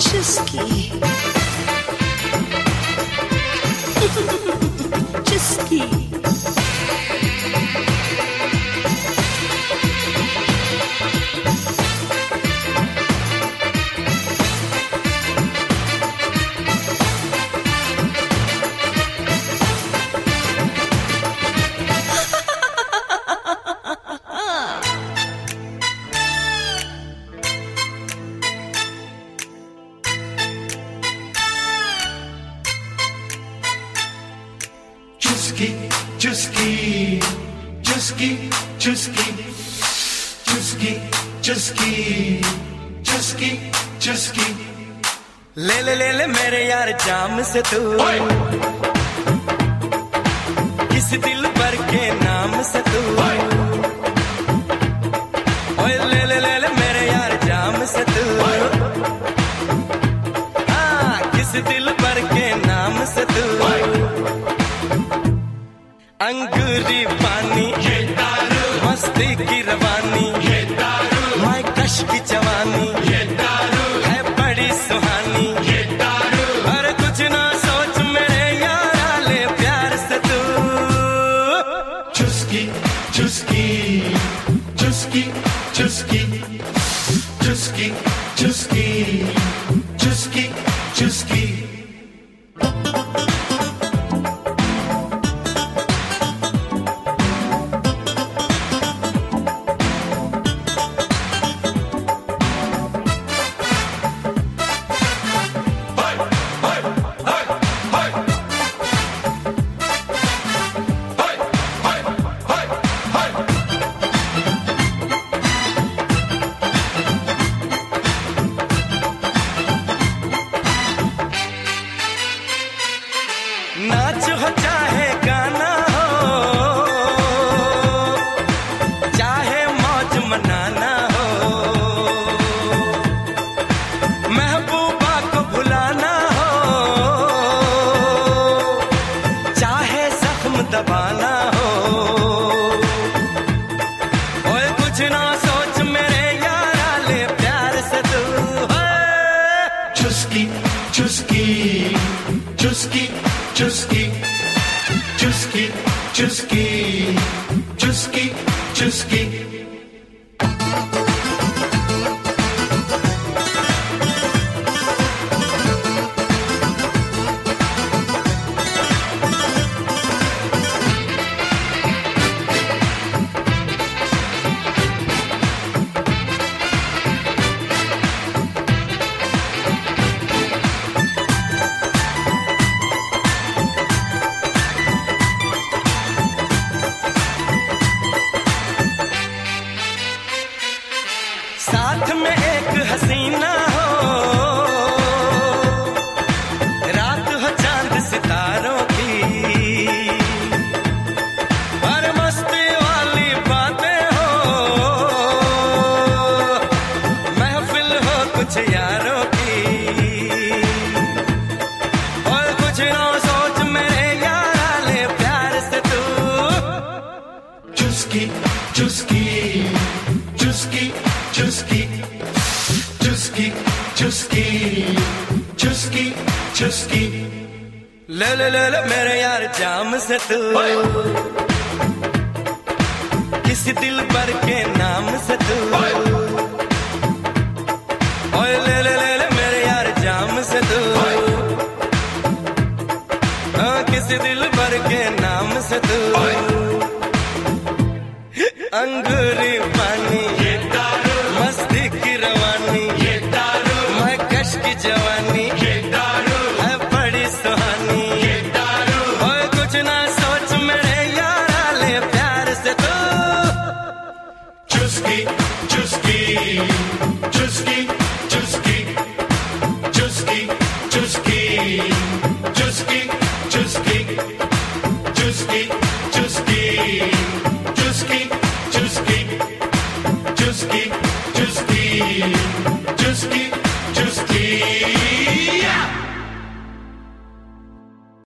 Чуски. Чуски. Chusky, chusky, chusky, chusky, chusky, chusky, chusky. ले ले ले ले मेरे यार जाम से तू किस दिल भर के नाम से तू ओए ले ले ले ले मेरे यार जाम से तू हाँ किस दिल भर के नाम से तू अंगूरी पानी ये दारू मस्ती की रवानी ये दारू मैं कश की जवानी ये दारू है बड़ी सुहानी ये दारू अरे कुछ ना सोच मेरे यारा ले प्यार से तू Chusky, chusky, chusky, chusky, chusky, chusky, chusky, chusky. नाच हो चाहे गाना हो चाहे मौज मनाना हो महबूबा को भुलाना हो चाहे जख्म दबाना हो ओए कुछ ना सोच मेरे यारा ले प्यार से तू Chusky, chusky, chusky, chusky, chusky, chusky, chusky, chusky. साथ में एक हसीना हो रात हो चांद सितारों की और मस्ती वाली बातें हो महफिल हो कुछ यारों की और कुछ ना सोच मेरे यारा ले प्यार से तू Chusky, chusky, chusky, chusky, chusky, chusky, chusky, chusky. ले ले ले ले मेरे यार जाम से तू किसी दिल भर के नाम से तू ओए ले ले ले ले मेरे यार जाम से तू हाँ किसी दिल भर के नाम से तू अंगूरी पानी ये दारू मस्ती की रवानी ये दारू मैं कश की जवानी ये दारू है बड़ी सुहानी ये दारू ओए कुछ ना सोच मेरे यारा ले प्यार से तू Chusky, chusky, chusky, chusky, chusky, chusky, chusky, chusky, chusky, chusky, chusky, chusky, chusky, chusky, chusky, chusky.